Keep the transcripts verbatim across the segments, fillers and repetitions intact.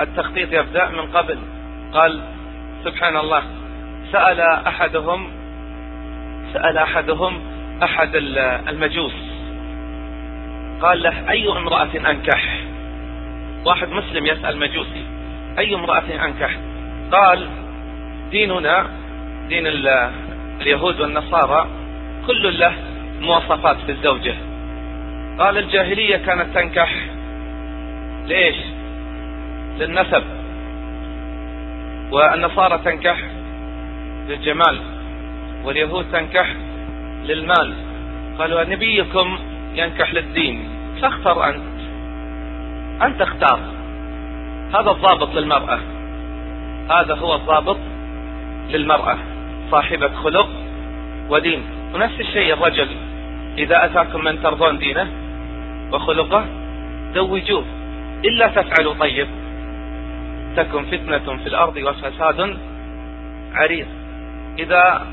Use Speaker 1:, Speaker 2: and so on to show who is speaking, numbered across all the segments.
Speaker 1: التخطيط يبدأ من قبل. قال سبحان الله، سأل أحدهم سأل أحدهم أحد المجوس، قال له أي امرأة أنكح؟ واحد مسلم يسأل مجوسي أي امرأة أنكح؟ قال ديننا دين اليهود والنصارى كل له مواصفات في الزوجة. قال الجاهلية كانت تنكح ليش؟ للنسب، والنصارى تنكح للجمال، واليهود تنكح للمال. قالوا نبيكم ينكح للدين، فاختر أنت أنت اختار. هذا الضابط للمرأة، هذا هو الضابط للمرأة، صاحبة خلق ودين. ونفس الشيء الرجل، إذا أتاكم من ترضون دينه وخلقه زوجوه، إلا تفعلوا طيب تكن فتنة في الأرض وفساد عريض. إذا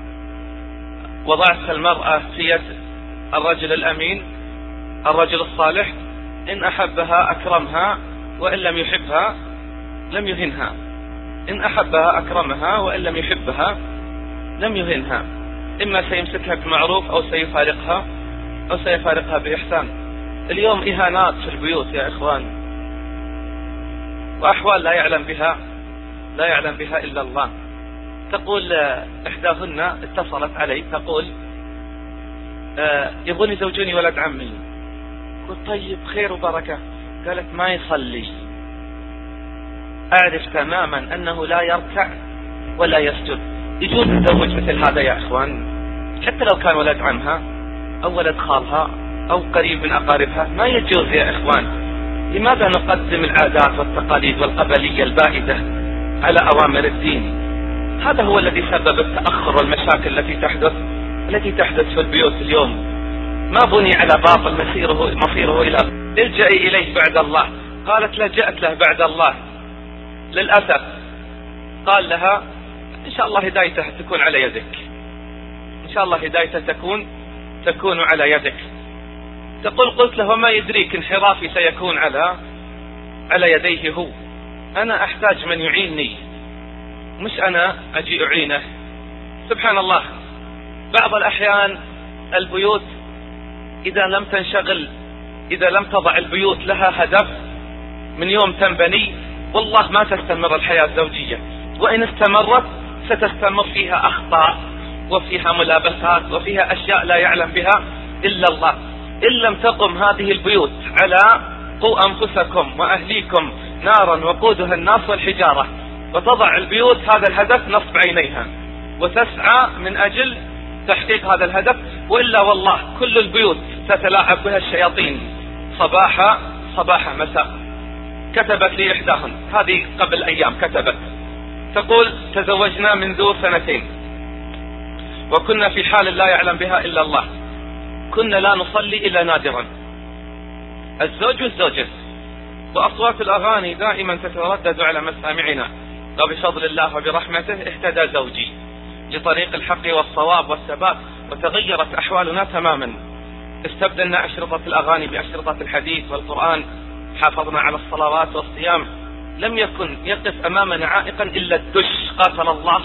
Speaker 1: وضعت المرأة في يد الرجل الأمين الرجل الصالح، إن أحبها أكرمها، وإن لم يحبها لم يهنها. إن أحبها أكرمها، وإن لم يحبها لم يهنها. إما سيمسكها بمعروف أو سيفارقها أو سيفارقها بإحسان. اليوم إهانات في البيوت يا إخوان، وأحوال لا يعلم بها لا يعلم بها إلا الله. تقول إحداهن اتصلت علي تقول آه يبغون يزوجوني ولد عمي. قلت طيب خير وبركة. قالت ما يصلي. أعرف تماما أنه لا يركع ولا يسجد. يجوز تزوج مثل هذا يا إخوان؟ حتى لو كان ولد عمها أو ولد خالها أو قريب من أقاربها، ما يجوز يا إخوان. لماذا نقدم العادات والتقاليد والقبلية البائدة على أوامر الدين؟ هذا هو الذي سبب التأخر والمشاكل التي تحدث التي تحدث في البيوت اليوم. ما بني على باطل مصيره مصيره إلى الجئي إليه بعد الله. قالت لجأت له بعد الله للأسف. قال لها إن شاء الله هدايته تكون على يدك، إن شاء الله هدايته تكون تكون على يدك. تقول قلت له ما يدريك انحرافي سيكون على على يديه هو. أنا أحتاج من يعينني، مش أنا أجي أعينه. سبحان الله. بعض الأحيان البيوت إذا لم تنشغل، إذا لم تضع البيوت لها هدف من يوم تنبني، والله ما تستمر الحياة الزوجية. وإن استمرت ستستمر فيها أخطاء وفيها ملابسات وفيها أشياء لا يعلم بها إلا الله. إن لم تقم هذه البيوت على قوا أنفسكم وأهليكم نارا وقودها الناس والحجارة، وتضع البيوت هذا الهدف نصب عينيها وتسعى من أجل تحقيق هذا الهدف، وإلا والله كل البيوت تتلاعب بها الشياطين صباح صباح مساء. كتبت لي إحداهن هذه قبل أيام، كتبت تقول تزوجنا منذ سنتين وكنا في حال لا يعلم بها إلا الله. كنا لا نصلي إلا نادرا، الزوج والزوجة، وأصوات الأغاني دائما تتردد على مسامعنا. وبفضل الله وبرحمته اهتدى زوجي لطريق الحق والصواب والثبات، وتغيرت أحوالنا تماما. استبدلنا أشرطة الأغاني بأشرطة الحديث والقرآن، حافظنا على الصلوات والصيام. لم يكن يقف أمامنا عائقا إلا الدش، قاتل الله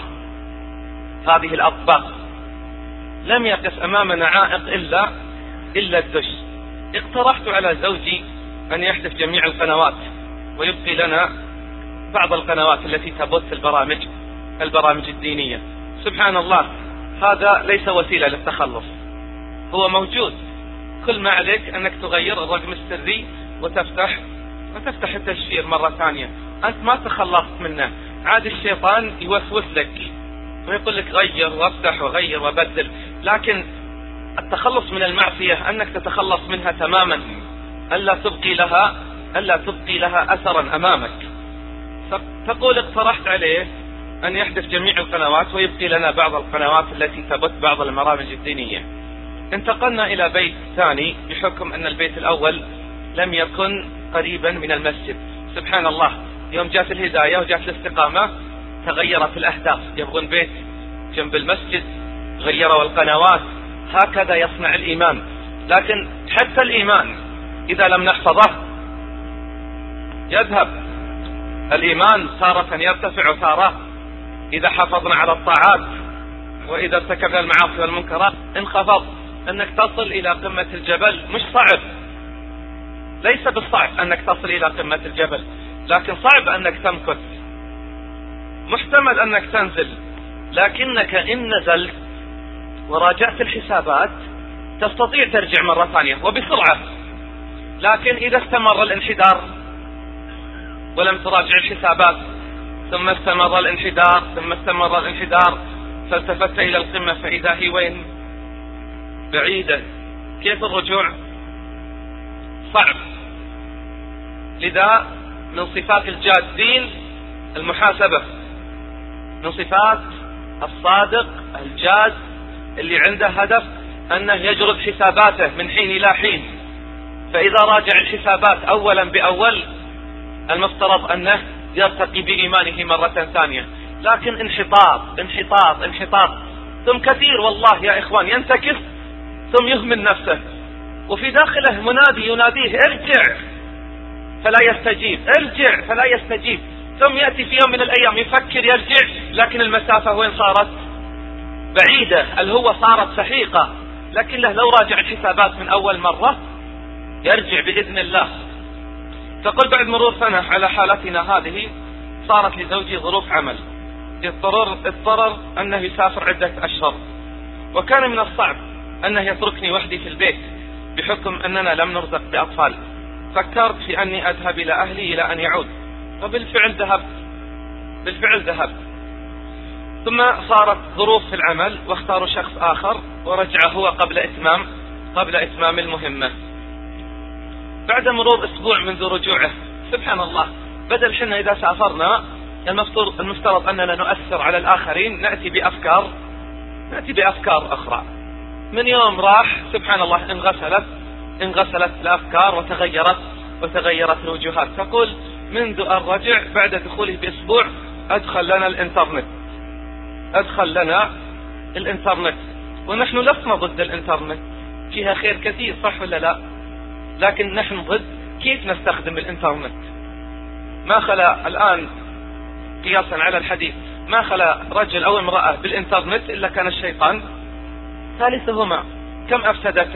Speaker 1: هذه الأطباق. لم يقف أمامنا عائق إلا إلا الدش. اقترحت على زوجي أن يحذف جميع القنوات ويبقي لنا بعض القنوات التي تبث البرامج البرامج الدينية. سبحان الله، هذا ليس وسيلة للتخلص، هو موجود. كل ما عليك أنك تغير الرقم السري وتفتح وتفتح التشفير مرة ثانية. أنت ما تخلصت منه، عاد الشيطان يوسوس لك ويقول لك غير وافتح وغير وبدل. لكن التخلص من المعصية أنك تتخلص منها تماما، ألا تبقي لها ألا تبقي لها أثرا أمامك. تقول اقترحت عليه أن يحذف جميع القنوات ويبقي لنا بعض القنوات التي تبث بعض البرامج الدينية. انتقلنا إلى بيت ثاني بحكم أن البيت الأول لم يكن قريبا من المسجد. سبحان الله، يوم جاءت الهداية وجاءت الاستقامة تغيرت الأهداف. يبغون بيت جنب المسجد، غيروا القنوات. هكذا يصنع الإيمان. لكن حتى الإيمان إذا لم نحفظه يذهب. الإيمان تارة يرتفع وتارة إذا حافظنا على الطاعات وإذا ارتكبنا المعاصي والمنكرات انخفض. أنك تصل إلى قمة الجبل مش صعب، ليس بالصعب أنك تصل إلى قمة الجبل، لكن صعب أنك تمكث. محتمل أنك تنزل، لكنك إن نزلت وراجعت الحسابات تستطيع ترجع مرة ثانية وبسرعة. لكن إذا استمر الانحدار ولم تراجع الحسابات ثم استمر الانحدار ثم استمر الانحدار فالتفت إلى القمة فإذا هي وين؟ بعيدة. كيف الرجوع؟ صعب. لذا من صفات الجادين المحاسبة، من صفات الصادق الجاد اللي عنده هدف أنه يجرد حساباته من حين إلى حين. فإذا راجع الحسابات أولا بأول المفترض أنه يرتقي بإيمانه مرة ثانية. لكن انحطاط انحطاط انحطاط ثم كثير والله يا إخوان ينتكس ثم يهمل نفسه وفي داخله منادي يناديه ارجع فلا يستجيب، ارجع فلا يستجيب. ثم يأتي في يوم من الأيام يفكر يرجع، لكن المسافة وين صارت؟ بعيدة، الهوة صارت سحيقة. لكن له لو راجع الحسابات من أول مرة يرجع بإذن الله. تقول بعد مرور سنة على حالتنا هذه صارت لزوجي ظروف عمل، اضطرر, اضطرر أنه يسافر عدة أشهر، وكان من الصعب أنه يتركني وحدي في البيت بحكم أننا لم نرزق بأطفال. فكرت في أني أذهب إلى أهلي إلى أن يعود، وبالفعل ذهبت بالفعل ذهبت ثم صارت ظروف في العمل واختاروا شخص آخر ورجع هو قبل إتمام قبل إتمام المهمة. بعد مرور أسبوع منذ رجوعه سبحان الله، بدل حنا إذا سافرنا المفترض, المفترض أننا نؤثر على الآخرين، نأتي بأفكار نأتي بأفكار أخرى. من يوم راح سبحان الله انغسلت انغسلت الأفكار وتغيرت وتغيرت الوجوهات. تقول منذ أن رجع بعد دخوله بأسبوع أدخل لنا الإنترنت أدخل لنا الإنترنت ونحن لسنا ضد الإنترنت، فيها خير كثير صح ولا لا؟ لكن نحن ضد كيف نستخدم الإنترنت. ما خلا الآن قياسا على الحديث ما خلا رجل أو امرأة بالإنترنت إلا كان الشيطان ثالثهما. كم أفسدت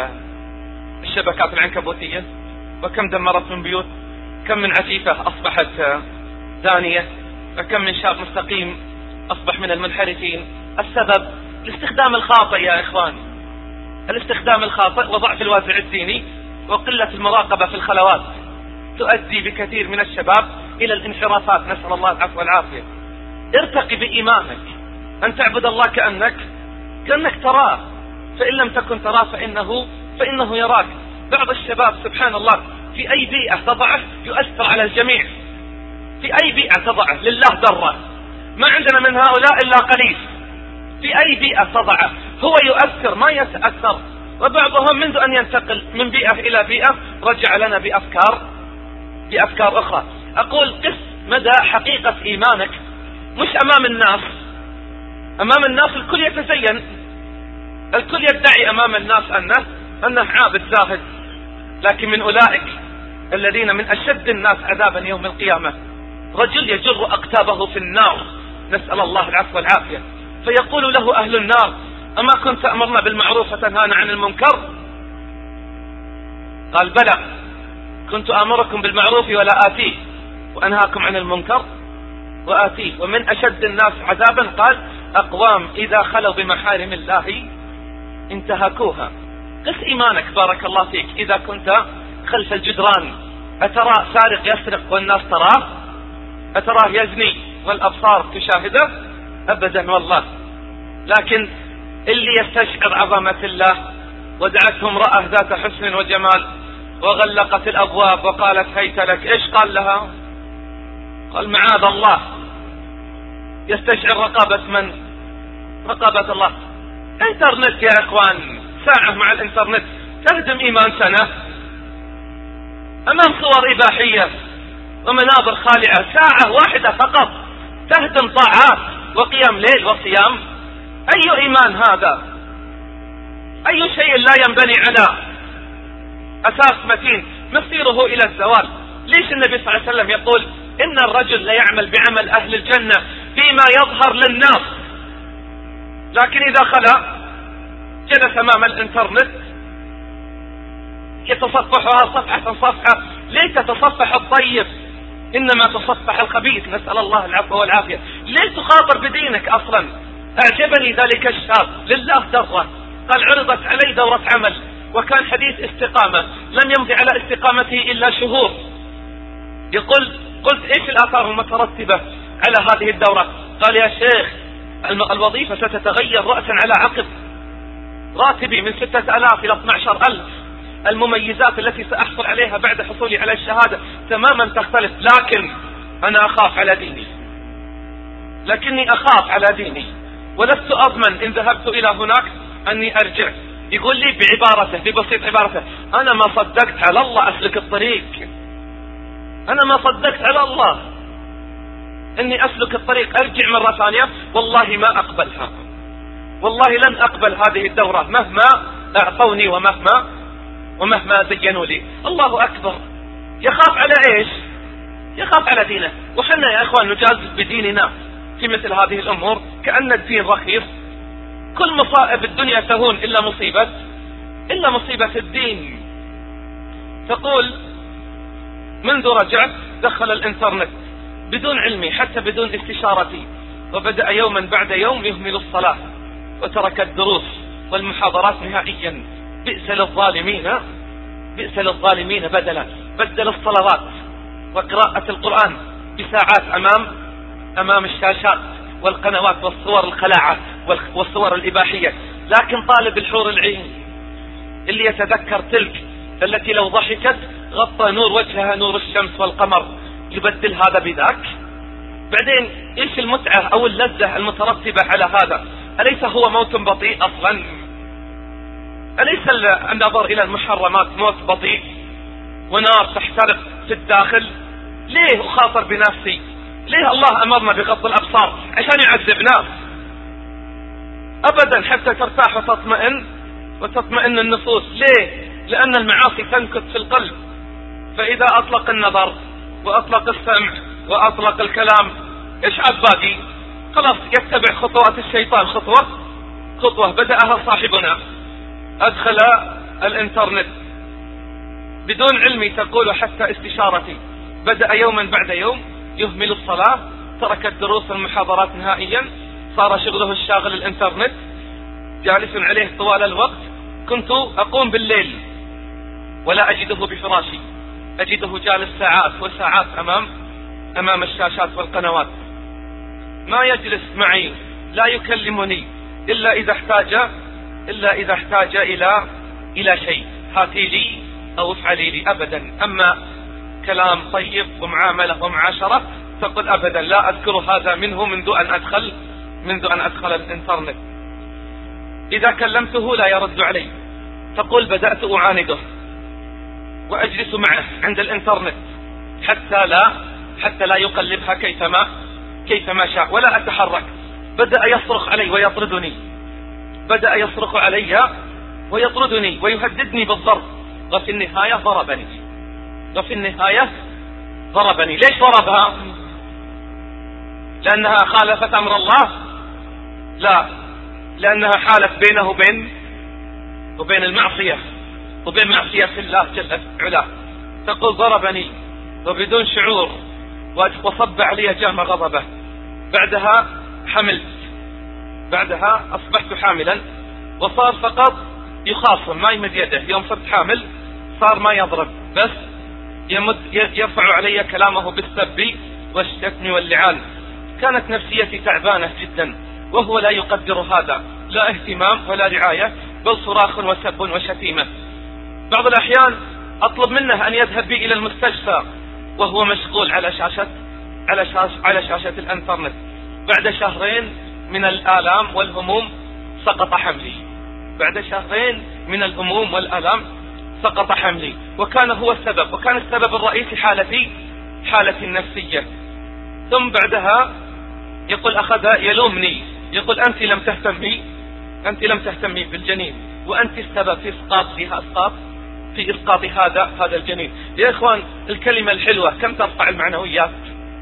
Speaker 1: الشبكات العنكبوتية، وكم دمرت من بيوت، كم من عفيفة أصبحت زانية، وكم من شاب مستقيم أصبح من المنحرفين. السبب الاستخدام الخاطئ يا إخوان، الاستخدام الخاطئ وضعف الوازع الديني وقلة المراقبة في الخلوات تؤدي بكثير من الشباب إلى الانحرافات، نسأل الله العفو والعافية. ارتقي بإيمانك أن تعبد الله كأنك كأنك تراه، فإن لم تكن تراه فإنه فإنه يراك. بعض الشباب سبحان الله في أي بيئة تضعه يؤثر على الجميع، في أي بيئة تضعه لله ذرة، ما عندنا من هؤلاء إلا قليل. في أي بيئة تضعه هو يؤثر ما يتأثر. وبعضهم منذ أن ينتقل من بيئة إلى بيئة رجع لنا بأفكار بأفكار أخرى. أقول قس مدى حقيقة إيمانك مش أمام الناس. أمام الناس الكل يتزين، الكل يدعي أمام الناس أنه أنه عابد زاهد، لكن من أولئك الذين من أشد الناس عذابا يوم القيامة رجل يجر أقتابه في النار، نسأل الله العفو والعافية، فيقول له أهل النار أما كنت أمرنا بالمعروف وتنهانا عن المنكر؟ قال بلى كنت أمركم بالمعروف ولا آتيه وأنهاكم عن المنكر وآتيه. ومن أشد الناس عذابا قال أقوام إذا خلوا بمحارم الله انتهكوها. قس إيمانك بارك الله فيك. إذا كنت خلف الجدران أترى سارق يسرق والناس تراه؟ أتراه يزني والأبصار تشاهده؟ أبدا والله. لكن اللي يستشعر عظمة الله ودعته امرأة ذات حسن وجمال وغلقت الأبواب وقالت هيت لك، إيش قال لها؟ قال معاذ الله. يستشعر رقابة من؟ رقابة الله. انترنت يا إخوان، ساعة مع الانترنت تهدم إيمان سنة. أمام صور إباحية ومناظر خالعة ساعة واحدة فقط تهدم طاعات وقيام ليل وصيام. أي إيمان هذا؟ أي شيء لا ينبني على أساس متين مصيره إلى الزوال. ليش النبي صلى الله عليه وسلم يقول إن الرجل ليعمل بعمل أهل الجنة فيما يظهر للناس، لكن إذا خلا جلس أمام الإنترنت يتصفحها صفحة صفحة. ليه تتصفح الطيب إنما تصفح الخبيث؟ نسأل الله العفو والعافية. ليه تخاطر بدينك أصلا؟ أعجبني ذلك الشاب لله دره، قال عرضت علي دورة عمل وكان حديث استقامة، لم يمضي على استقامته إلا شهور. يقول قلت إيش الآثار المترتبة على هذه الدورة؟ قال يا شيخ الوظيفة ستتغير رأسا على عقب، راتبي من ستة آلاف إلى اثني عشر ألف، المميزات التي سأحصل عليها بعد حصولي على الشهادة تماما تختلف، لكن أنا أخاف على ديني، لكني أخاف على ديني ولست أضمن إن ذهبت إلى هناك أني أرجع. يقول لي بعبارته ببسيط عبارته: أنا ما صدقت على الله أسلك الطريق، أنا ما صدقت على الله أني أسلك الطريق أرجع مرة ثانية، والله ما أقبلها، والله لن أقبل هذه الدورة مهما أعطوني ومهما ومهما زينوا لي. الله أكبر. يخاف على إيش؟ يخاف على دينه. وحنا يا إخوان نجازف بديننا في مثل هذه الأمور كأن الدين رخيص. كل مصائب الدنيا تهون إلا مصيبة إلا مصيبة الدين. تقول منذ رجعت دخل الإنترنت بدون علمي حتى بدون استشارتي، وبدأ يوما بعد يوم يهمل الصلاة وترك الدروس والمحاضرات نهائيا. بئس للظالمين بئس للظالمين بدلا. بدل الصلوات وقراءة القرآن بساعات أمام أمام الشاشات والقنوات والصور الخلاعة والصور الإباحية. لكن طالب الحور العين اللي يتذكر تلك التي لو ضحكت غطى نور وجهها نور الشمس والقمر، يبدل هذا بذاك. بعدين إيش المتعة أو اللذة المترتبة على هذا؟ أليس هو موت بطيء أصلا؟ أليس النظر إلى المحرمات موت بطيء ونار تحترق في الداخل؟ ليه أخاطر بنفسي؟ ليه الله أمرنا بغض الأبصار؟ عشان يعذب ناس؟ أبدا، حتى ترتاح وتطمئن وتطمئن النفوس. ليه؟ لأن المعاصي تنكت في القلب، فإذا أطلق النظر وأطلق السمع وأطلق الكلام إيش عاد باقي؟ خلاص يتبع خطوات الشيطان خطوة خطوة بدأها صاحبنا. أدخل الإنترنت بدون علمي تقول حتى استشارتي، بدأ يوما بعد يوم يهمل الصلاة، ترك الدروس والمحاضرات نهائيا، صار شغله الشاغل الإنترنت، جالس عليه طوال الوقت. كنت أقوم بالليل ولا أجده بفراشي، أجده جالس ساعات وساعات أمام أمام الشاشات والقنوات. ما يجلس معي، لا يكلمني إلا إذا احتاج إلا إذا احتاج إلى إلى شيء، هاتي لي أو افعلي لي. أبدا. أما كلام طيب ومعاملة ومعاشرة تقول أبدا لا أذكر هذا منه منذ أن أدخل منذ أن أدخل الإنترنت. إذا كلمته لا يرد علي، تقول بدأت أعانده وأجلس معه عند الإنترنت حتى لا حتى لا يقلبها كيفما كيفما شاء ولا أتحرك. بدأ يصرخ علي ويطردني، بدأ يصرخ علي ويطردني ويهددني بالضرب، وفي النهاية ضربني وفي النهاية ضربني. ليش ضربها؟ لأنها خالفت أمر الله؟ لا، لأنها حالت بينه وبين وبين المعصية وبين معصية الله جل وعلا. تقول ضربني وبدون شعور وصب علي جام غضبه. بعدها حملت، بعدها أصبحت حاملا، وصار فقط يخاصم ما يمد يده. يوم صرت حامل صار ما يضرب، بس يمد يرفع علي كلامه بالسب والشتم واللعان. كانت نفسيتي تعبانة جدا، وهو لا يقدر هذا، لا اهتمام ولا رعاية، بل صراخ وسب وشتيمة. بعض الأحيان أطلب منه أن يذهب بي إلى المستشفى وهو مشغول على شاشة على شاشة على شاشة الإنترنت. بعد شهرين من الآلام والهموم سقط حملي، بعد شهرين من الهموم والآلام سقط حملي، وكان هو السبب، وكان السبب الرئيسي حالتي حالتي النفسية. ثم بعدها يقول أخذ يلومني، يقول أنت لم تهتمي أنت لم تهتمي بالجنين، وأنت السبب في إسقاط فيها إسقاط في إسقاط هذا هذا الجنين. يا إخوان الكلمة الحلوة كم ترفع المعنويات،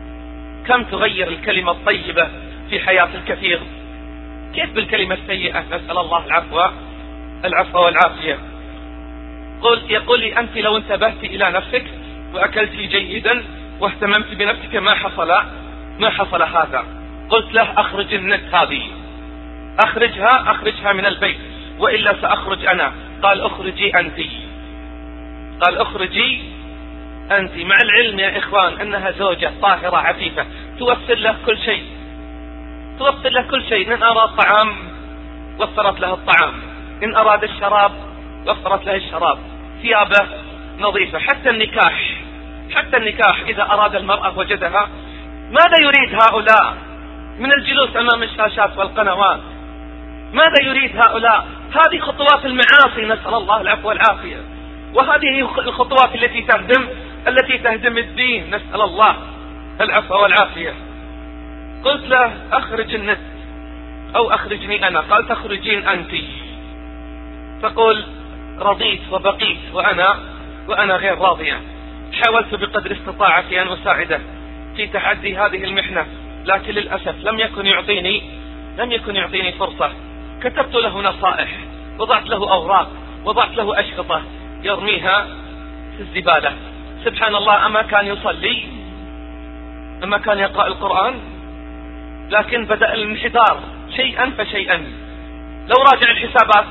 Speaker 1: كم تغير الكلمة الطيبة في حياة الكثير. كيف بالكلمة السيئة؟ نسأل الله العفو العفو والعافية. قل يقول لي أنت لو انتبهت إلى نفسك وأكلت جيدا واهتممت بنفسك ما حصل ما حصل هذا. قلت له أخرج النت هذه، أخرجها أخرجها من البيت وإلا سأخرج أنا. قال أخرجي أنت، قال أخرجي أنت، مع العلم يا إخوان أنها زوجة طاهرة عفيفة توفر له كل شيء، توفر له كل شيء. إن أراد طعام وفرت له الطعام، إن أراد الشراب وفرت له الشراب، ثيابه نظيفة، حتى النكاح حتى النكاح إذا أراد المرأة وجدها. ماذا يريد هؤلاء من الجلوس أمام الشاشات والقنوات؟ ماذا يريد هؤلاء؟ هذه خطوات المعاصي، نسأل الله العفو والعافية، وهذه الخطوات التي تهدم التي تهدم الدين، نسأل الله العفو والعافية. قلت له أخرج النت أو أخرجني أنا. قال تخرجين أنت. تقول رضيت وبقيت وأنا وأنا غير راضية. حاولت بقدر استطاعتي أن أساعده في تحدي هذه المحنة، لكن للأسف لم يكن يعطيني لم يكن يعطيني فرصة. كتبت له نصائح، وضعت له أوراق، وضعت له أشرطة يرميها في الزبالة. سبحان الله، أما كان يصلي، أما كان يقرأ القرآن، لكن بدأ الانحدار شيئا فشيئا. لو راجع الحسابات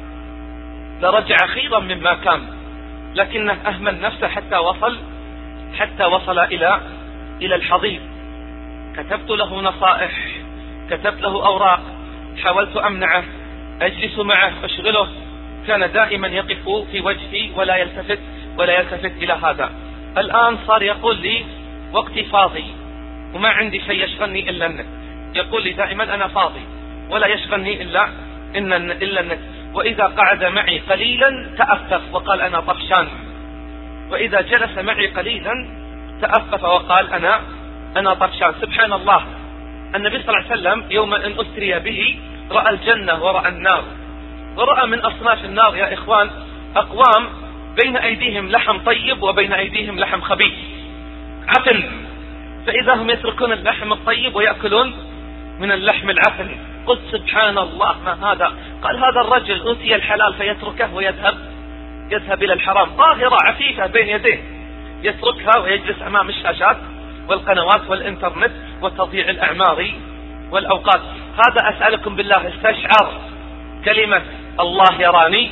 Speaker 1: لرجع خيرا مما كان، لكنه أهمل نفسه حتى وصل حتى وصل إلى إلى الحضيض. كتبت له نصائح، كتبت له أوراق، حاولت أمنعه، أجلس معه أشغله، كان دائما يقف في وجهي ولا يلتفت ولا يلتفت إلى هذا. الآن صار يقول لي وقتي فاضي وما عندي شيء يشغلني إلا النت. يقول لي دائما أنا فاضي ولا يشغلني إلا إلا النت. وإذا قعد معي قليلا تأفف وقال أنا طفشان، وإذا جلس معي قليلا تأفف وقال أنا أنا طفشان. سبحان الله، النبي صلى الله عليه وسلم يوم أن أسري به رأى الجنة ورأى النار، ورأى من أصناف النار يا إخوان أقوام بين أيديهم لحم طيب وبين أيديهم لحم خبيث عفن، فإذا هم يتركون اللحم الطيب ويأكلون من اللحم العفن. قلت سبحان الله ما هذا؟ قال هذا الرجل أوتي الحلال فيتركه ويذهب يذهب إلى الحرام. طاهرة عفيفة بين يديه يتركها ويجلس أمام الشاشات والقنوات والإنترنت وتضييع الأعمار والأوقات. هذا أسألكم بالله استشعر كلمة الله يراني؟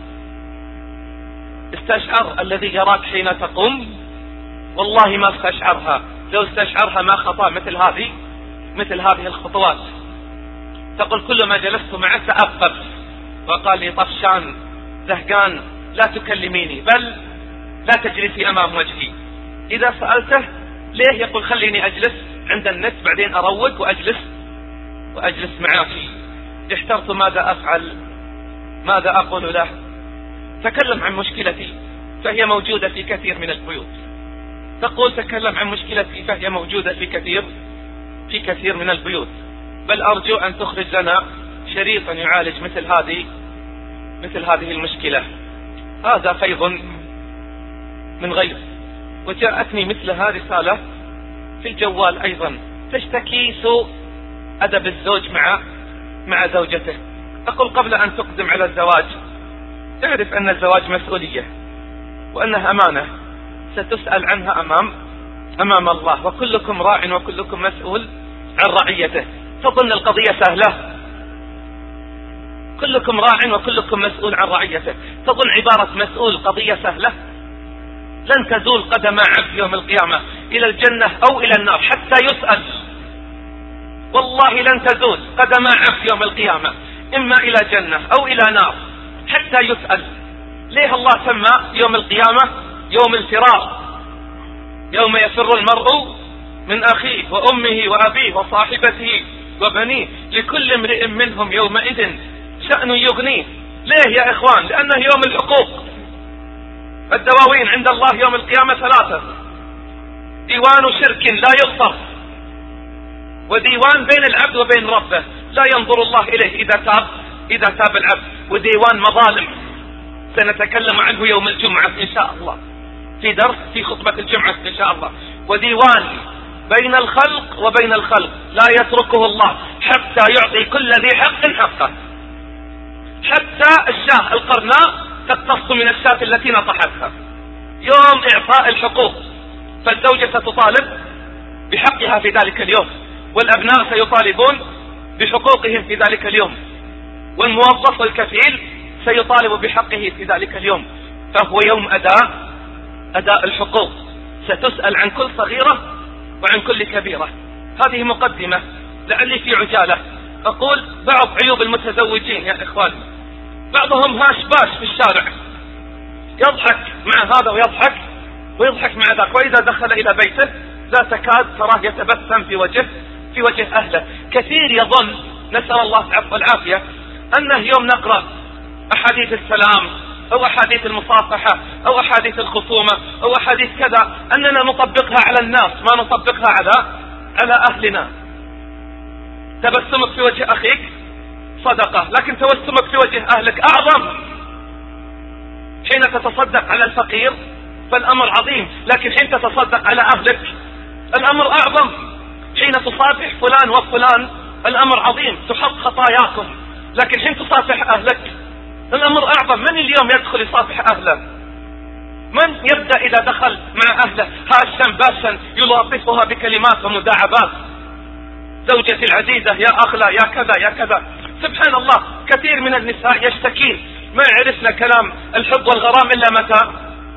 Speaker 1: استشعر الذي يراك حين تقوم؟ والله ما استشعرها. لو استشعرها ما خطأ مثل هذه مثل هذه الخطوات. تقول كل ما جلست معه تأفف وقال لي طفشان زهقان لا تكلميني، بل لا تجلسي أمام وجهي. إذا سألته ليه يقول خليني أجلس عند النت بعدين أروق وأجلس وأجلس معك. احترت ماذا أفعل، ماذا أقول له. تكلم عن مشكلتي فهي موجودة في كثير من البيوت. تقول تكلم عن مشكلتي فهي موجودة في كثير في كثير من البيوت. بل أرجو أن تخرج لنا شريطا يعالج مثل هذه مثل هذه المشكلة. هذا فيض من غير. وجاءتني مثلها رسالة في الجوال أيضا تشتكي سوء أدب الزوج مع مع زوجته. أقول قبل أن تقدم على الزواج اعرف أن الزواج مسؤولية وأنها أمانة ستسأل عنها أمام أمام الله، وكلكم راع وكلكم مسؤول عن رعيته. تظن القضية سهلة؟ كلكم راع وكلكم مسؤول عن رعيته. تظن عبارة مسؤول قضية سهلة؟ لن تزول قدم عبد يوم القيامة إلى الجنة أو إلى النار حتى يسأل. والله لن تزول قدم عبد يوم القيامة إما إلى جنة أو إلى نار حتى يسأل. ليه الله سمى يوم القيامة يوم الفرار؟ يوم يفر المرء من أخيه وأمه وأبيه وصاحبته وبنيه لكل امرئ منهم يومئذ شأن يغنيه. ليه يا إخوان؟ لأنه يوم الحقوق. الدواوين عند الله يوم القيامة ثلاثة: ديوان شرك لا يغفر، وديوان بين العبد وبين ربه لا ينظر الله إليه إذا تاب إذا تاب العبد، وديوان مظالم سنتكلم عنه يوم الجمعة إن شاء الله في درس في خطبة الجمعة إن شاء الله، وديوان بين الخلق وبين الخلق لا يتركه الله حتى يعطي كل ذي حق حقه. حتى الشاة القرناء تقتص من الشاة التي نطحتها. يوم إعطاء الحقوق، فالزوجة ستطالب بحقها في ذلك اليوم، والأبناء سيطالبون بحقوقهم في ذلك اليوم، والموظف والكفيل سيطالب بحقه في ذلك اليوم. فهو يوم أداء أداء الحقوق، ستسأل عن كل صغيرة وعن كل كبيرة. هذه مقدمة لعلي في عجالة أقول بعض عيوب المتزوجين يا إخواني. بعضهم هاش باش في الشارع، يضحك مع هذا ويضحك ويضحك مع ذاك، وإذا دخل إلى بيته لا تكاد تراه يتبسم في وجه في وجه أهله. كثير يظن، نسأل الله العفو والعافية، أنه يوم نقرأ أحاديث السلام أو أحاديث المصافحة أو أحاديث الخصومة أو أحاديث كذا أننا نطبقها على الناس، ما نطبقها على على أهلنا. تبسمك في وجه أخيك صدقة، لكن تبسمك في وجه أهلك أعظم. حين تتصدق على الفقير فالأمر عظيم، لكن حين تتصدق على أهلك الأمر أعظم. حين تصافح فلان وفلان الأمر عظيم، تحط خطاياكم، لكن حين تصافح أهلك الأمر أعظم. من اليوم يدخل يصافح أهله؟ من يبدأ إذا دخل مع أهله هاشا باشا يلاطفها بكلمات ومداعبات؟ زوجتي العزيزة، يا أغلى، يا كذا يا كذا. سبحان الله، كثير من النساء يشتكين ما عرفنا كلام الحب والغرام إلا متى؟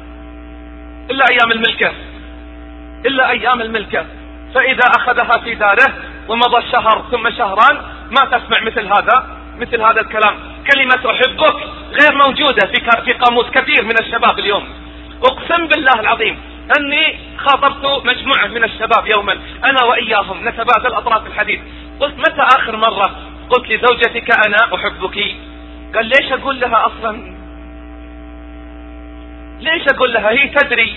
Speaker 1: إلا أيام الملكة، إلا أيام الملكة. فإذا أخذها في داره ومضى شهر ثم شهران ما تسمع مثل هذا مثل هذا الكلام. كلمة أحبك غير موجودة في في قاموس كثير من الشباب اليوم. أقسم بالله العظيم أني خاطبت مجموعة من الشباب يوما أنا وإياهم نتبادل أطراف الحديث. قلت متى آخر مرة قلت لزوجتك أنا أحبك؟ قال ليش أقول لها أصلا؟ ليش أقول لها؟ هي تدري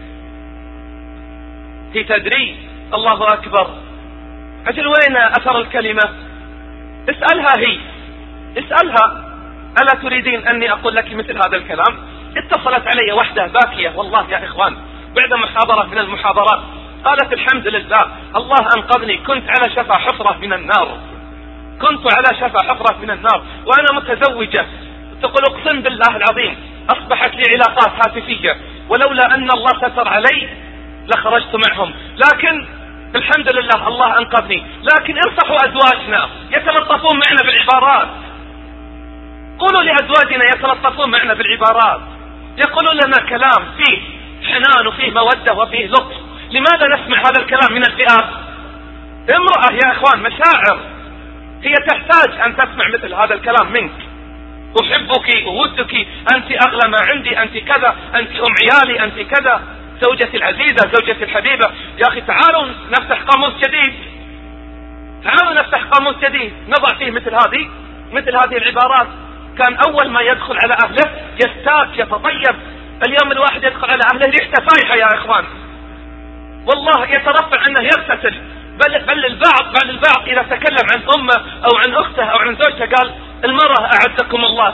Speaker 1: هي تدري الله أكبر. أجل وين أثر الكلمة؟ اسألها هي، اسألها ألا تريدين أني أقول لك مثل هذا الكلام؟ اتصلت علي وحدة باكية والله يا إخوان بعد محاضرة من المحاضرات، قالت الحمد لله الله أنقذني، كنت على شفا حفرة من النار، كنت على شفا حفرة من النار وأنا متزوجة. تقول أقسم بالله العظيم أصبحت لي علاقات هاتفية ولولا أن الله ستر علي لخرجت معهم، لكن الحمد لله الله أنقذني. لكن انصحوا أزواجنا يتلطفون معنا بالعبارات. قولوا لأزواجنا يتلطفون معنا بالعبارات، يقولون لنا كلام فيه حنان وفيه مودة وفيه لطف. لماذا نسمع هذا الكلام من الفئات؟ امرأة يا إخوان مشاعر، هي تحتاج أن تسمع مثل هذا الكلام منك. أحبك، أودك، أنت أغلى ما عندي، أنت كذا، أنت أم عيالي، أنت كذا، زوجتي العزيزة، زوجتي الحبيبة. يا أخي تعالوا نفتح قاموس جديد، تعالوا نفتح قاموس جديد نضع فيه مثل هذه مثل هذه العبارات. كان أول ما يدخل على أهله يستاك يتطيب، اليوم الواحد يدخل على أهله ريحته فايحة يا إخوان، والله يترفع أنه يغتسل. بل, بل البعض بل البعض إذا تكلم عن أمه أو عن أخته أو عن زوجته قال المرأة أعزكم الله.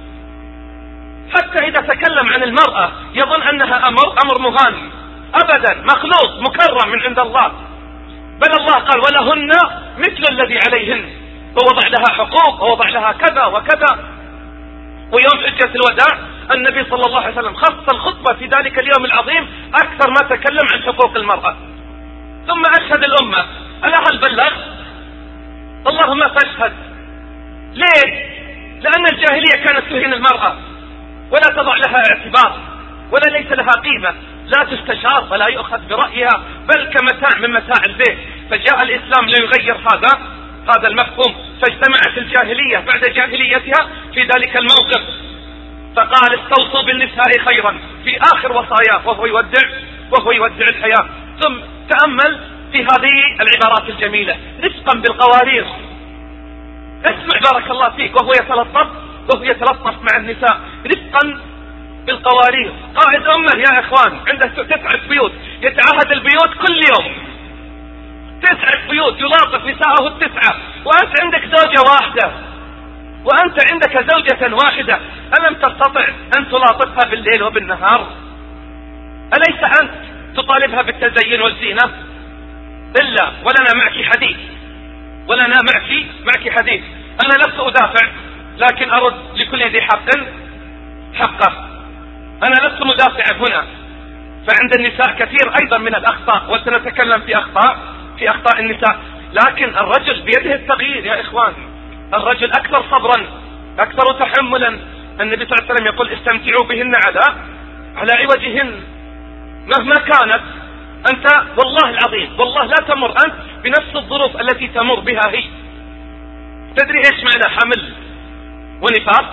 Speaker 1: حتى إذا تكلم عن المرأة يظن أنها أمر أمر مهان، أبدا، مخلوق مكرم من عند الله. بل الله قال ولهن مثل الذي عليهن، ووضع لها حقوق ووضع لها كذا وكذا. ويوم حجة الوداع النبي صلى الله عليه وسلم خص الخطبة في ذلك اليوم العظيم أكثر ما تكلم عن حقوق المرأة. ثم أشهد الأمة، ألا هل بلغ؟ اللهم فاشهد. ليه؟ لأن الجاهلية كانت تهين المرأة ولا تضع لها اعتبار ولا ليس لها قيمة، لا تستشار ولا يؤخذ برأيها، بل كمتاع من متاع البيت. فجاء الإسلام ليغير هذا هذا المفهوم، فاجتمعت الجاهلية بعد جاهليتها في ذلك الموقف، فقال استوصوا بالنساء خيرا في آخر وصاياه وهو يودع وهو يودع الحياة. ثم تأمل في هذه العبارات الجميلة، رفقا بالقوارير. اسمع بارك الله فيك وهو يتلطف وهو يتلطف مع النساء، رفقا بالقوارير. قائد أمة يا إخوان عنده تسعة بيوت، يتعهد البيوت كل يوم، تسعة بيوت يلاطف نساءه التسعة، وأنت عندك زوجة واحدة وأنت عندك زوجة واحدة، ألم تستطع أن تلاطفها بالليل وبالنهار؟ أليس أنت تطالبها بالتزين والزينة؟ لا، ولنا معك حديث، ولنا معك معك حديث. أنا لست أدافع، لكن أرد لكل ذي حق حقه. أنا لست مدافعا هنا، فعند النساء كثير أيضا من الأخطاء، وسنتكلم في أخطاء في أخطاء النساء، لكن الرجل بيده التغيير يا إخوان. الرجل أكثر صبرا، أكثر تحملا. النبي صلى الله عليه وسلم يقول استمتعوا بهن على على عوجهن مهما كانت. أنت والله العظيم والله لا تمر أنت بنفس الظروف التي تمر بها هي. تدري إيش معنى حمل ونفاس؟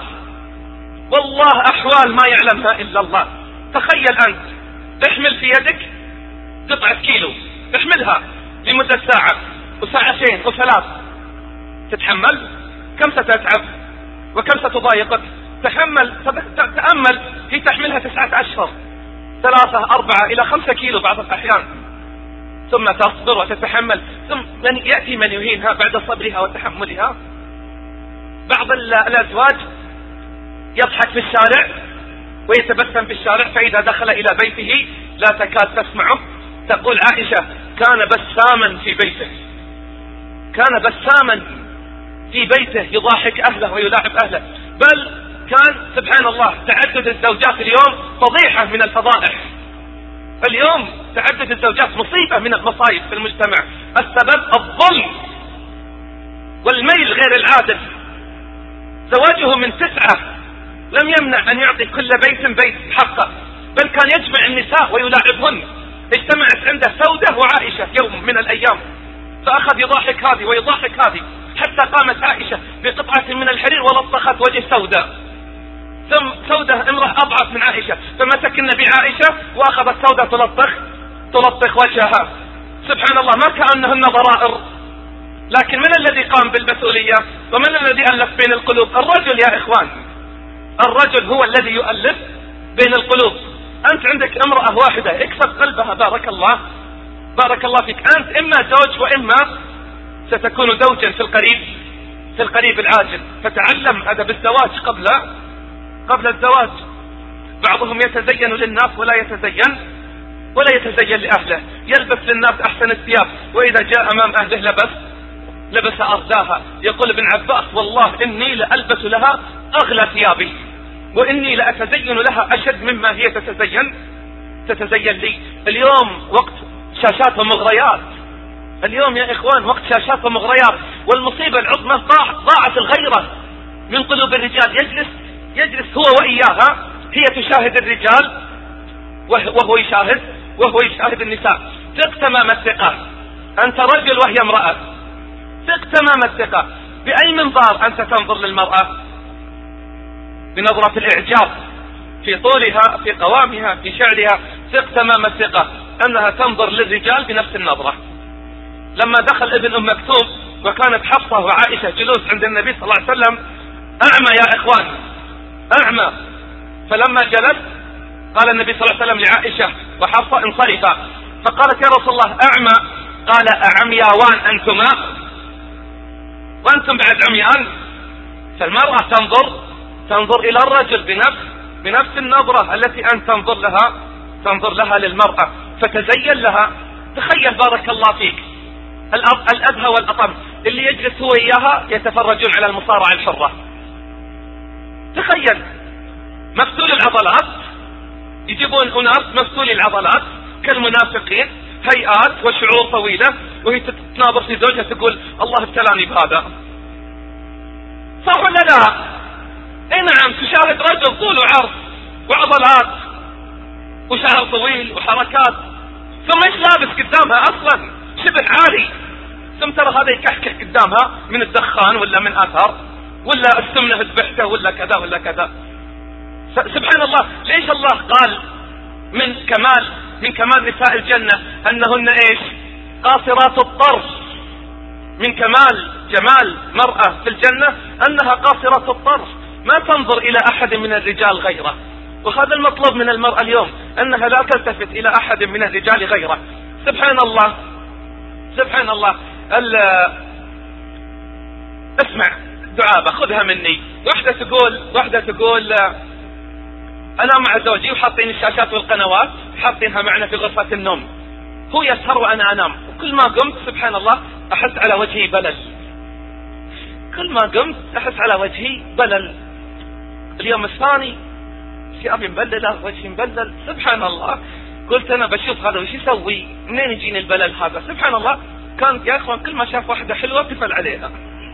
Speaker 1: والله أحوال ما يعلمها إلا الله. تخيل أنت تحمل في يدك قطعة كيلو، تحملها لمدة ساعة وساعتين وثلاث، تتحمل؟ كم ستتعب وكم ستضايقك؟ تحمل، تأمل، هي تحملها تسعة أشهر، ثلاثة أربعة إلى خمسة كيلو بعض الأحيان، ثم تصبر وتتحمل، ثم من يأتي من يهينها بعد صبرها وتحملها. بعض الأزواج يضحك في الشارع ويتبسم في الشارع، فإذا دخل إلى بيته لا تكاد تسمعه. تقول عائشة كان بساما في بيته، كان بساما في بيته يضاحك أهله ويلاعب أهله. بل كان سبحان الله تعدد الزوجات اليوم فضيحة من الفضائح. اليوم تعدد الزوجات مصيبة من المصايب في المجتمع. السبب الظلم والميل غير العادل. زواجه من تسعة لم يمنع أن يعطي كل بيت بيت حقه، بل كان يجمع النساء ويلاعبهن. اجتمعت عنده سودة وعائشة يوم من الأيام، فأخذ يضاحك هذه ويضاحك هذه، حتى قامت عائشة بقطعة من الحرير ولطخت وجه سودة. ثم سودة امرأة أضعف من عائشة، فمسك النبي عائشة وأخذت سودة تلطخ تلطخ وجهها. سبحان الله، ما كأنهن ضرائر. لكن من الذي قام بالمسؤولية ومن الذي ألف بين القلوب؟ الرجل يا إخوان، الرجل هو الذي يؤلف بين القلوب. أنت عندك امرأة واحدة اكسب قلبها، بارك الله بارك الله فيك. أنت إما زوج وإما ستكون زوجا في القريب في القريب العاجل. فتعلم أدب الزواج قبل قبل الزواج. بعضهم يتزين للناس ولا يتزين ولا يتزين لأهله، يلبس للناس أحسن الثياب، وإذا جاء أمام أهله لبس لبس أرداها. يقول ابن عباس والله إني لألبس لها أغلى ثيابي، وإني لأتزين لها أشد مما هي تتزين تتزين لي. اليوم وقت شاشات ومغريات، اليوم يا إخوان وقت شاشات ومغريات. والمصيبة العظمى ضاعت الغيرة من قلوب الرجال. يجلس يجلس هو وإياها، هي تشاهد الرجال وهو يشاهد وهو يشاهد النساء. ثق تمام الثقة، أنت رجل وهي امرأة، ثق تمام الثقة. بأي منظار أنت تنظر للمرأة؟ بنظرة الإعجاب في طولها، في قوامها، في شعرها. ثق تمام الثقة أنها تنظر للرجال بنفس النظرة. لما دخل ابن أم مكتوم وكانت حفصة وعائشة جلوس عند النبي صلى الله عليه وسلم، أعمى يا إخوان، أعمى. فلما جلس قال النبي صلى الله عليه وسلم لعائشة وحفصة انصرفا، فقالت يا رسول الله أعمى؟ قال أعمياوان أنتما وأنتم بعد عميان. فالمرأة تنظر تنظر إلى الرجل بنفس بنفس النظرة التي أنت تنظر لها تنظر لها للمرأة، فتزين لها. تخيل بارك الله فيك الأبهى والأطم اللي يجلس هو إياها يتفرجون على المصارعة الحرة. تخيل مفتول العضلات، يجيبون أناس مفتول العضلات كالمنافقين، هيئات وشعور طويلة، وهي تتناظر في زوجها تقول الله ابتلاني بهذا. صح ولا لا؟ اي نعم. تشاهد رجل طول وعرض وعضلات وشعر طويل وحركات، ثم ايش لابس قدامها اصلا؟ شبه عالي. ثم ترى هذا يكحكح قدامها من الدخان ولا من اثر ولا السمنة ذبحته ولا كذا ولا كذا. سبحان الله. ليش الله قال من كمال من كمال نساء الجنة أنهن إيش؟ قاصرات الطرف. من كمال جمال مرأة في الجنة أنها قاصرات الطرف، ما تنظر إلى أحد من الرجال غيره. وهذا المطلوب من المرأة اليوم، أنها لا تلتفت إلى أحد من الرجال غيره. سبحان الله سبحان الله. اسمع دعابة خذها مني. واحدة تقول واحدة تقول أنا مع زوجي وحاطين الشاشات والقنوات حاطينها معنا في غرفة النوم، هو يسهر وأنا أنام. كل ما قمت سبحان الله أحس على وجهي بلل، كل ما قمت أحس على وجهي بلل. اليوم الثاني ثيابي مبللة، وجهي مبلل، سبحان الله. قلت أنا بشوف هذا وش يسوي، منين يجيني البلل هذا؟ سبحان الله. كان يا أخوان كل ما شاف واحدة حلوة تفل عليها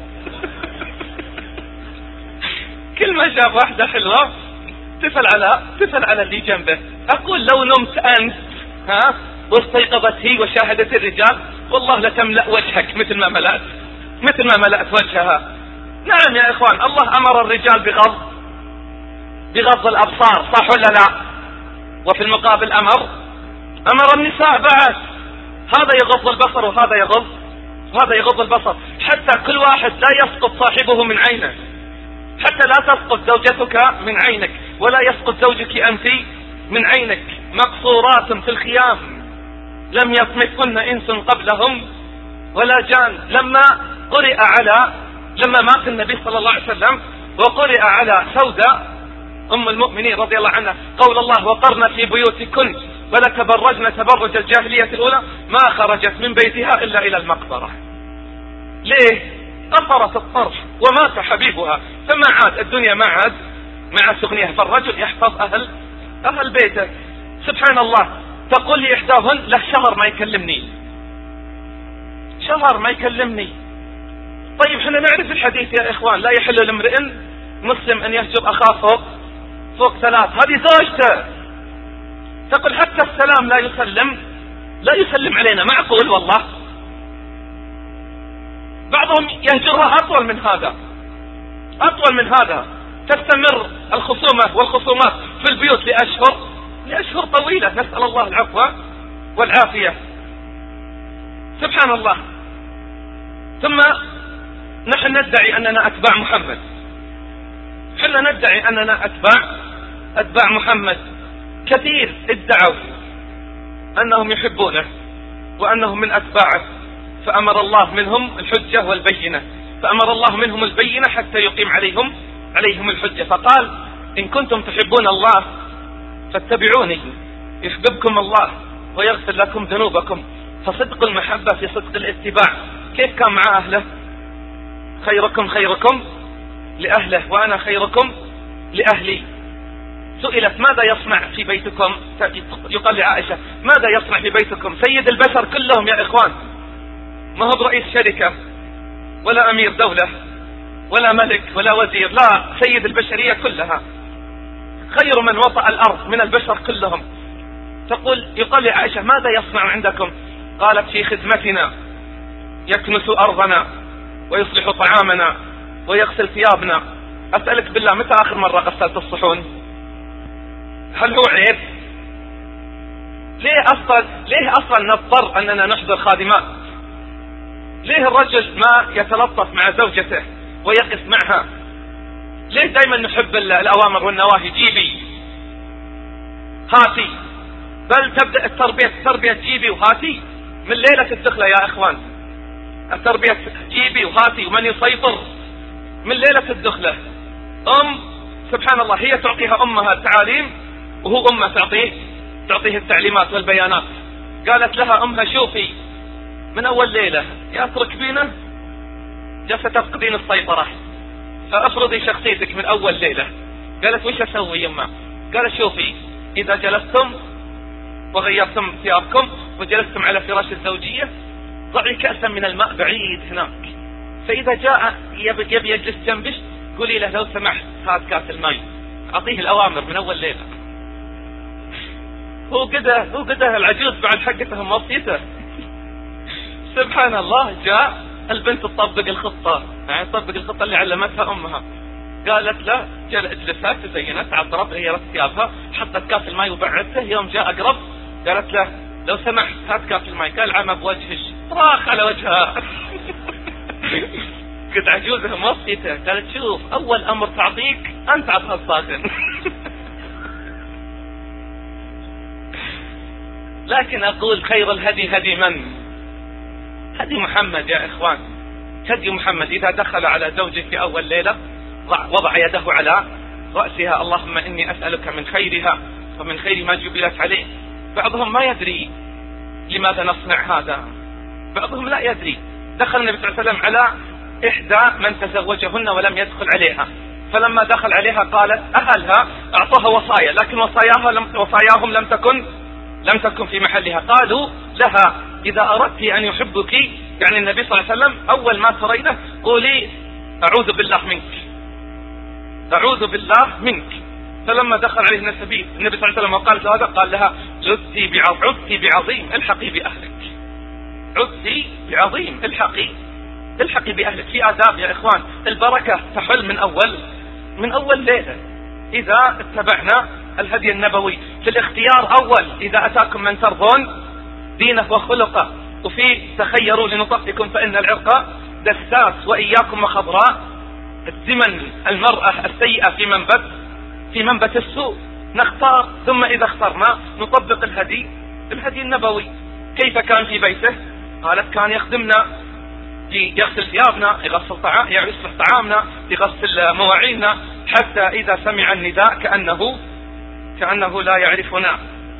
Speaker 1: كل ما شاف واحدة حلوة تفل على تفل على اللي جنبه. أقول لو نمت أنت ها واستيقظت هي وشاهدت الرجال والله لتملأ وجهك مثل ما ملأت مثل ما ملأت وجهها. نعم يا إخوان، الله أمر الرجال بغض بغض الأبصار، صح ولا لا؟ وفي المقابل أمر أمر النساء بعد، هذا يغض البصر وهذا يغض وهذا يغض البصر، حتى كل واحد لا يسقط صاحبه من عينه، حتى لا تسقط زوجتك من عينك ولا يسقط زوجك أنت من عينك. مقصورات في الخيام لم يطمثهن إنس قبلهم ولا جان. لما قرئ على لما مات النبي صلى الله عليه وسلم وقرئ على سودة أم المؤمنين رضي الله عنها قول الله وقرن في بيوتكن ولا تبرجن تبرج الجاهلية الأولى ما خرجت من بيتها إلا إلى المقبرة. ليه؟ قصرت الطرف ومات حبيبها، فما عاد الدنيا ما عاد مع سغنيها، فالرجل يحفظ أهل أهل بيته. سبحان الله. تقول لي إحداهن له شهر ما يكلمني، شهر ما يكلمني. طيب احنا نعرف الحديث يا إخوان، لا يحل لامرئ مسلم أن يهجر أخاه فوق فوق ثلاث. هذه زوجته تقول حتى السلام لا يسلم لا يسلم علينا. معقول والله؟ بعضهم يهجرها أطول من هذا أطول من هذا تستمر الخصومة والخصومات في البيوت لأشهر لأشهر طويلة، نسأل الله العفو والعافية. سبحان الله. ثم نحن ندعي أننا أتباع محمد، حنا ندعي أننا أتباع أتباع محمد. كثير ادعوا أنهم يحبونه وأنهم من أتباعه، فأمر الله منهم الحجة والبينة، فأمر الله منهم البينة حتى يقيم عليهم عليهم الحجة، فقال إن كنتم تحبون الله فاتبعوني يحببكم الله ويغفر لكم ذنوبكم. فصدق المحبة في صدق الاتباع. كيف كان مع أهله؟ خيركم خيركم لأهله وأنا خيركم لأهلي. سئلت ماذا يصنع في بيتكم؟ يقال لعائشة ماذا يصنع في بيتكم؟ سيد البشر كلهم يا إخوان، ما هو رئيس شركة ولا أمير دولة ولا ملك ولا وزير، لا، سيد البشرية كلها، خير من وطأ الأرض من البشر كلهم. تقول يقال لعائشة ماذا يصنع عندكم؟ قالت في خدمتنا يكنس أرضنا ويصلح طعامنا ويغسل ثيابنا. أسألك بالله متى آخر مرة غسلت الصحون؟ هل هو عيب؟ ليه أصلا ليه أصلا نضطر أننا نحضر خادمات؟ ليه الرجل ما يتلطف مع زوجته ويقف معها؟ ليه دائما نحب الأوامر والنواهي؟ جيبي هاتي، بل تبدأ التربية التربية جيبي وهاتي من ليلة الدخلة يا إخوان. التربية جيبي وهاتي، ومن يسيطر من ليلة الدخلة. أم سبحان الله هي تعطيها أمها التعاليم وهو أمها تعطيه تعطيه التعليمات والبيانات. قالت لها أمها شوفي من أول ليلة يا تركبينه جالسة تفقدين السيطرة، فأفرضي شخصيتك من أول ليلة. قالت وش أسوي يما؟ قالت شوفي إذا جلستم وغيرتم ثيابكم وجلستم على فراش الزوجية ضعي كأسا من الماء بعيد هناك، فإذا جاء يبي يجلس جنبش قولي له لو سمحت هات كاس الماء. أعطيه الأوامر من أول ليلة. هو كده هو كده العجوز بعد حقته موصيته. سبحان الله. جاء البنت تطبق الخطة، يعني تطبق الخطة اللي علمتها أمها. قالت له اجلسها، تزينت، عطرت، غيرت ثيابها، حطت كاس الماء وبعدته. يوم جاء أقرب قالت له لو سمحت هات كاس الماء. قال عمى بوجهش، راخ على وجهها. قلت عجوزها موصيته. قالت شوف أول أمر تعطيك أنت عطها الصاغن. لكن أقول خير الهدي هدي من؟ هدي محمد يا إخوان. هدي محمد. إذا دخل على زوجك في أول ليلة وضع يده على رأسها اللهم إني أسألك من خيرها ومن خير ما جبلت عليه. بعضهم ما يدري لماذا نصنع هذا، بعضهم لا يدري. دخل النبي صلى الله عليه وسلم على إحدى من تزوجهن ولم يدخل عليها، فلما دخل عليها قالت أهلها أعطوها وصايا، لكن وصاياها لم وصاياهم لم تكن لم تكن في محلها. قالوا لها إذا أردت أن يحبك، يعني النبي صلى الله عليه وسلم، أول ما ترينه قولي أعوذ بالله منك، أعوذ بالله منك. فلما دخل عليه النبي النبي صلى الله عليه وسلم وقالت له هذا، قال لها عدتي بعظيم بعظيم الحقي بأهلك، عدتي بعظيم الحقي الحقي بأهلك. في آداب يا إخوان، البركة تحل من أول من أول ليلة إذا اتبعنا الهدي النبوي في الاختيار. أول إذا أتاكم من ترضون دينه وخلقه، وفي تخيروا لنطفكم فإن العرق دساس وإياكم وخضراء الزمن المرأة السيئة في منبت في منبت السوء. نختار، ثم إذا اخترنا نطبق الهدي الهدي النبوي. كيف كان في بيته؟ قالت كان يخدمنا، يغسل ثيابنا، يغسل طعام، يصلح طعامنا، يغسل مواعيننا، حتى إذا سمع النداء كأنه كأنه لا يعرفنا.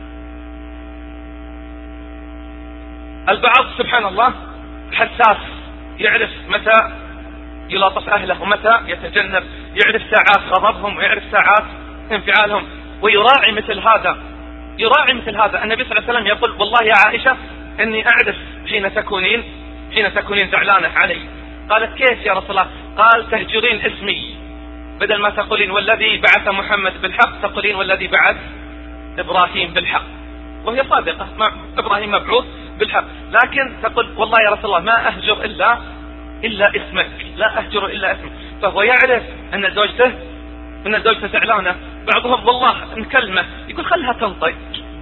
Speaker 1: البعض سبحان الله حساس، يعرف متى يلاطف أهله ومتى يتجنب، يعرف ساعات غضبهم ويعرف ساعات انفعالهم، ويراعي مثل هذا يراعي مثل هذا. النبي صلى الله عليه وسلم يقول والله يا عائشة إني أعرف حين تكونين حين تكونين زعلانة علي. قالت كيف يا رسول الله؟ قال تهجرين اسمي، بدل ما تقولين والذي بعث محمد بالحق تقولين والذي بعث إبراهيم بالحق، وهي صادقة، مع إبراهيم مبعوث بالحق، لكن تقول والله يا رسول الله ما أهجر إلا إلا اسمك، لا أهجر إلا اسمك. فهو يعرف أن زوجته أن زوجته زعلانة. بعضهم والله نكلمه يقول خلها تنطق.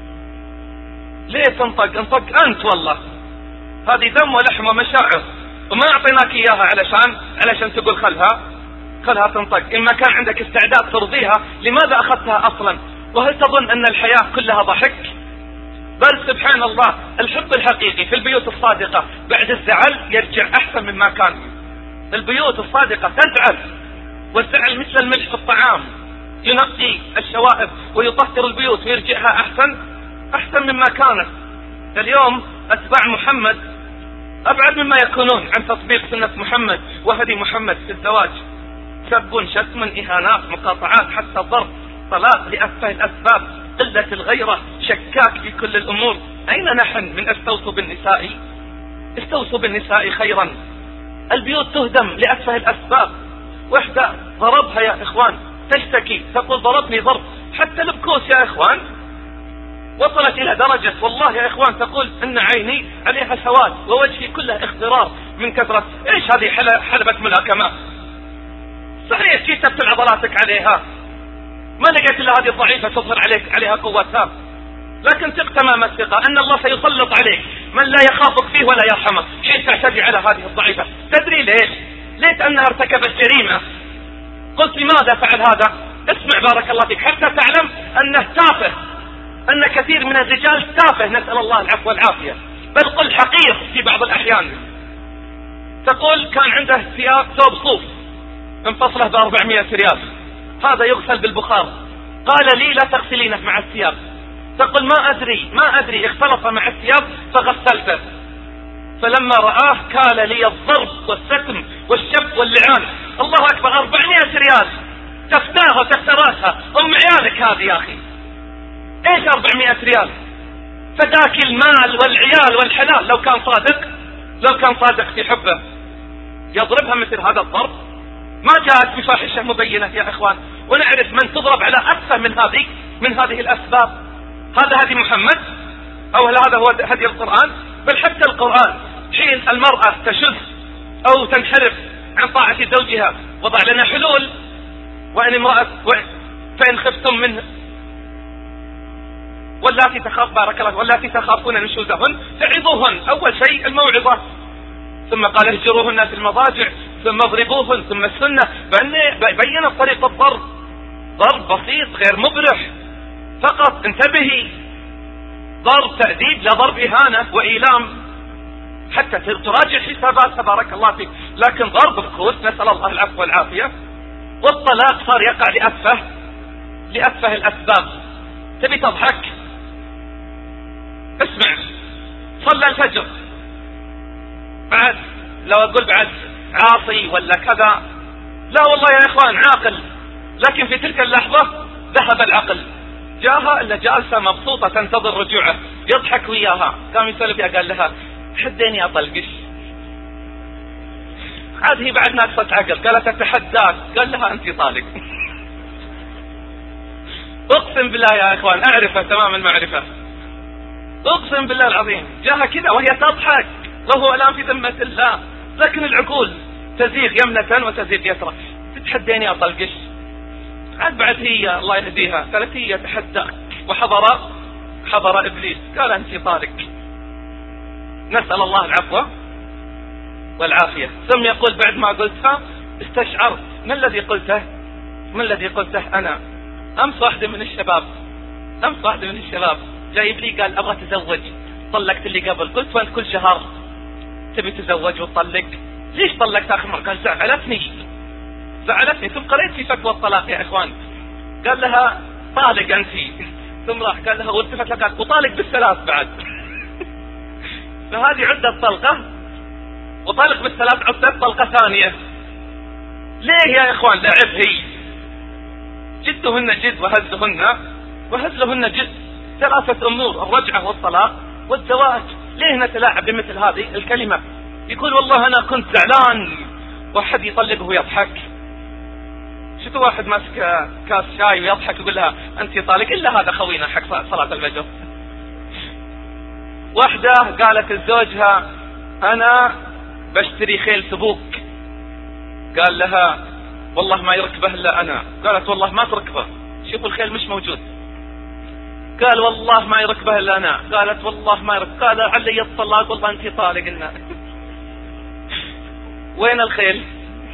Speaker 1: ليه تنطق؟ انطق أنت، والله هذه دم ولحم ومشاعر، وما أعطيناك إياها علشان علشان تقول خلها خلها تنطق. إما كان عندك استعداد ترضيها لماذا أخذتها أصلا؟ وهل تظن أن الحياة كلها ضحك؟ بل سبحان الله الحب الحقيقي في البيوت الصادقة بعد الزعل يرجع أحسن مما كان. البيوت الصادقة تزعل، والزعل مثل الملح في الطعام، ينقي الشوائب ويطهر البيوت ويرجعها أحسن أحسن مما كانت. اليوم أتباع محمد أبعد مما يكونون عن تطبيق سنة محمد وهدي محمد في الزواج. سب، شتم، إهانات، مقاطعات، حتى الضرب، طلاق لأتفه الأسباب، قلة الغيرة، شكاك في كل الأمور. أين نحن من استوصوا بالنساء استوصوا بالنساء خيرا؟ البيوت تهدم لأتفه الأسباب. وحدة ضربها يا إخوان تشتكي تقول ضربني ضرب، حتى البكوس يا إخوان وصلت إلى درجة والله يا إخوان تقول إن عيني عليها سواد ووجهي كله اخضرار من كثرة. إيش هذه حلبة ملاكمة؟ صحيح كتبت عضلاتك عليها، ما لقيت إلا هذه الضعيفة تظهر عليك عليها قوتها، لكن ثق تمام الثقة أن الله سيسلط عليك من لا يخافك فيه ولا يرحمك حين تعتدي على هذه الضعيفة. تدري ليش؟ ليت أنها ارتكبت جريمة. قلت لماذا فعل هذا؟ اسمع بارك الله فيك حتى تعلم أنه تافه، أن كثير من الرجال تافه، نسأل الله العفو والعافية، بل قل حقير في بعض الأحيان. تقول كان عنده ثياب ثوب صوف انفصله بأربعمائة ريال، هذا يغسل بالبخار، قال لي لا تغسلينه مع الثياب. تقول ما أدري ما أدري اختلط مع الثياب فغسلته، فلما رآه قال لي الضرب والستم والشب واللعان. الله أكبر، أربعمائة ريال تفتاها وتختراتها أم عيالك هذه يا أخي. ايش أربعمائة ريال؟ فداك المال والعيال والحلال. لو كان صادق لو كان صادق في حبه يضربها مثل هذا الضرب؟ ما جاءت بفاحشة مبينة يا إخوان، ونعرف من تضرب على أكثر من هذه من هذه الأسباب. هذا هدي محمد أو هذا هو هدي القرآن؟ بل حتى القرآن حين المرأة تشذ أو تنحرف عن طاعة زوجها وضع لنا حلول. وإن امرأة فإن خفتم منه واللاتي تخاف بارك الله واللاتي تخافون نشوزهن فعظوهن. أول شيء الموعظة، ثم قال اهجروهن في المضاجع، ثم اضربوهن، ثم السنة. بين طريق الضرب، ضرب بسيط غير مبرح فقط، انتبهي، ضرب تأديب لا ضرب إهانة وإيلام حتى تراجع حساباتها بارك الله فيك. لكن ضرب بخوت نسأل الله العفو والعافية. والطلاق صار يقع لأتفه لأتفه الأسباب. تبي تضحك؟ اسمع، صلى الفجر بعد لو أقول بعد عاصي ولا كذا، لا والله يا إخوان عاقل، لكن في تلك اللحظة ذهب العقل، جاها إلا جالسة مبسوطة تنتظر رجوعه، يضحك وياها، قام يسولف فيها، قال لها حديني أطلقش. عاد هي بعد ناقصة عقل، قالت أتحداك، قال لها أنت طالق. أقسم بالله يا إخوان أعرفه تمام المعرفة، أقسم بالله العظيم، جاها كذا وهي تضحك وهو الآن في ذمة الله، لكن العقول تزيغ يمنة وتزيغ يسرى. تتحديني أطلقش. عاد بعد هي الله يهديها قالت هي تحداك، وحضر حضر إبليس قال أنت طالق. نسأل الله العفو والعافية. ثم يقول بعد ما قلتها استشعرت ما الذي قلته ما الذي قلته أنا. أمس واحدة من الشباب أمس واحدة من الشباب جايب لي قال أبغى تزوج، طلقت اللي قبل. قلت وانت كل شهر تبي تزوج وتطلق؟ ليش طلقت آخر مرة؟ قال زعلتني زعلتني ثم قريت في فتوى الطلاق يا إخوان، قال لها طالق أنت. ثم راح قال لها والتفت لها قال وطالق بالثلاث بعد. فهذه عدة طلقة، وطالق بالثلاث عدة طلقة ثانية. ليه يا إخوان؟ لعب هي، جدهن جد وهزهن وهزلهن جد. ثلاثة أمور: الرجعة والطلاق والزواج. ليه نتلاعب بمثل هذه الكلمة؟ يقول والله أنا كنت زعلان، واحد يطلقه ويضحك. شفتوا واحد ماسك كاس شاي ويضحك يقول لها أنت طالق؟ إلا هذا خوينا حق صلاة الفجر. واحدة قالت لزوجها أنا بشتري خيل سبوك، قال لها والله ما يركبه إلا أنا، قالت والله ما تركبه، شوفوا الخيل مش موجود. قال والله ما يركبه إلا أنا، قالت والله ما يركب، قال علي الطلاق، والله أنت طالق لنا. وين الخيل؟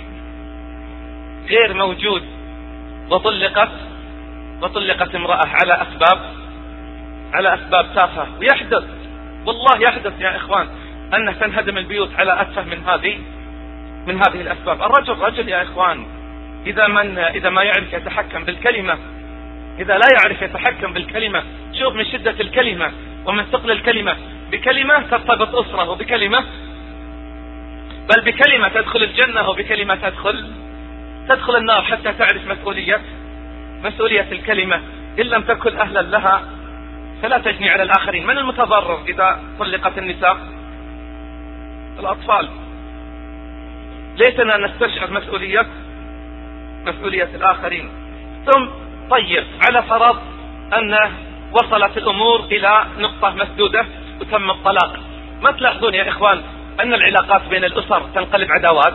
Speaker 1: غير موجود. وطلقت وطلقت امرأة على أسباب على أسباب تافهة. ويحدث والله يحدث يا إخوان أنه تنهدم البيوت على أتفه من هذه من هذه الأسباب. الرجل رجل يا إخوان، إذا من إذا ما يعرف يتحكم بالكلمة، إذا لا يعرف يتحكم بالكلمة، شوف من شدة الكلمة ومن ثقل الكلمة، بكلمة ترتبط أسرة، وبكلمة بل بكلمة تدخل الجنة، وبكلمة تدخل تدخل النار، حتى تعرف مسؤولية مسؤولية الكلمة. إن لم تكن أهلا لها فلا تجني على الآخرين. من المتضرر إذا طلقت النساء؟ الأطفال. ليتنا نستشعر مسؤولية مسؤولية الآخرين. ثم طيب، على فرض أن وصلت الأمور إلى نقطة مسدودة وتم الطلاق، ما تلاحظون يا إخوان أن العلاقات بين الأسر تنقلب عداوات؟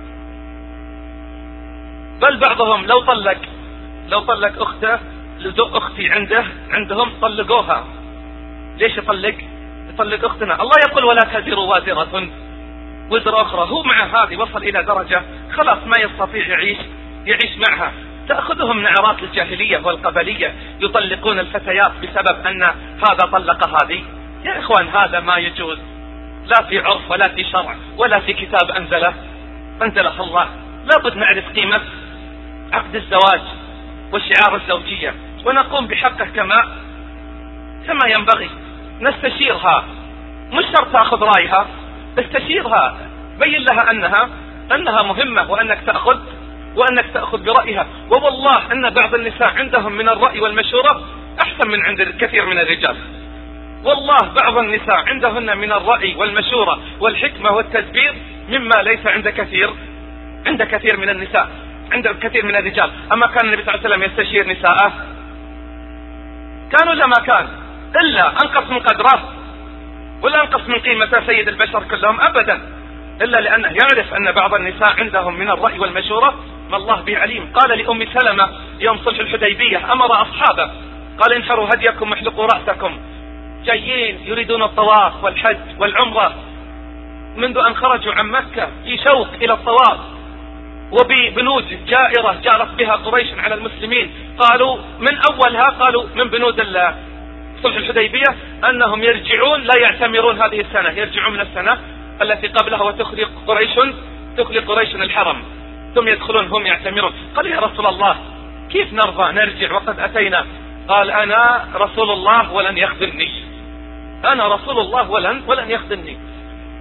Speaker 1: بل بعضهم لو طلق لو طلق أخته أختي عنده عندهم طلقوها. ليش يطلق؟ يطلق أختنا. الله يقول ولا تزر وازرة وزر أخرى. هو مع هذه وصل إلى درجة خلاص ما يستطيع يعيش يعيش معها. تأخذهم نعرات الجاهلية والقبلية، يطلقون الفتيات بسبب أن هذا طلق هذه. يا إخوان هذا ما يجوز، لا في عرف ولا في شرع ولا في كتاب أنزله أنزله الله. لابد نعرف قيمة عقد الزواج وشعار الزوجية، ونقوم بحقه كما كما ينبغي. نستشيرها، مش شرط تأخذ رأيها، استشيرها، بين لها أنها أنها مهمة، وأنك تأخذ وأنك تأخذ برأيها. ووالله أن بعض النساء عندهم من الرأي والمشورة أحسن من عند الكثير من الرجال. والله بعض النساء عندهن من الرأي والمشورة والحكمة والتدبير مما ليس عند كثير عند كثير من النساء عند كثير من الرجال. أما كان النبي صلى الله عليه وسلم يستشير نساءه؟ كان ولا ما كان؟ إلا أنقص من قدره ولا أنقص من قيمة سيد البشر كلهم؟ أبدا، إلا لأنه يعرف أن بعض النساء عندهم من الرأي والمشورة ما الله به عليم. قال لأم سلمة يوم صلح الحديبية أمر أصحابه قال انحروا هديكم واحلقوا رأسكم، جايين يريدون الطواف والحج والعمرة منذ أن خرجوا عن مكة في شوق إلى الطواف، وببنود جائرة جارت بها قريش على المسلمين. قالوا من أولها قالوا من بنود صلح الحديبية أنهم يرجعون لا يعتمرون هذه السنة، يرجعون من السنة التي قبلها وتخلي قريش تخلي قريش الحرم، ثم يدخلون هم يعتمرون. قال يا رسول الله كيف نرضى نرجع وقد أتينا؟ قال أنا رسول الله ولن يخذلني، أنا رسول الله ولن ولن يخذلني.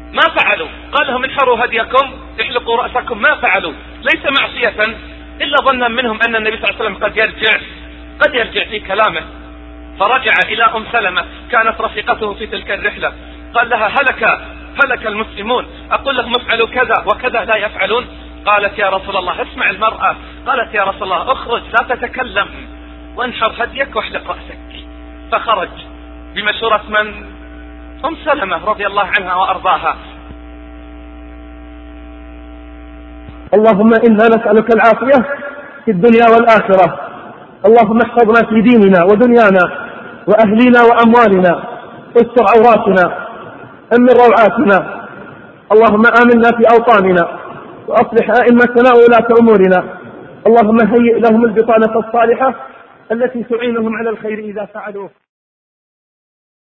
Speaker 1: ما فعلوا. قال لهم انحروا هديكم احلقوا رأسكم، ما فعلوا، ليس معصية إلا ظنا منهم أن النبي صلى الله عليه وسلم قد يرجع قد يرجع في كلامه. فرجع إلى أم سلمة كانت رفيقته في تلك الرحلة، قال لها هلك هلك المسلمون، أقول لهم افعلوا كذا وكذا لا يفعلون. قالت يا رسول الله اسمع المرأة، قالت يا رسول الله اخرج لا تتكلم وانحر هديك واحلق رأسك. فخرج بمشورة من؟ أم سلمة رضي الله عنها وأرضاها.
Speaker 2: اللهم إنا نسألك العافية في الدنيا والآخرة. اللهم احفظنا في ديننا ودنيانا وأهلنا وأموالنا، استر عوراتنا، أمن روعاتنا. اللهم آمنا في أوطاننا وأصلح أئمتنا وولاة أمورنا. اللهم هيئ لهم البطانة الصالحة التي تعينهم على الخير إذا فعلوه.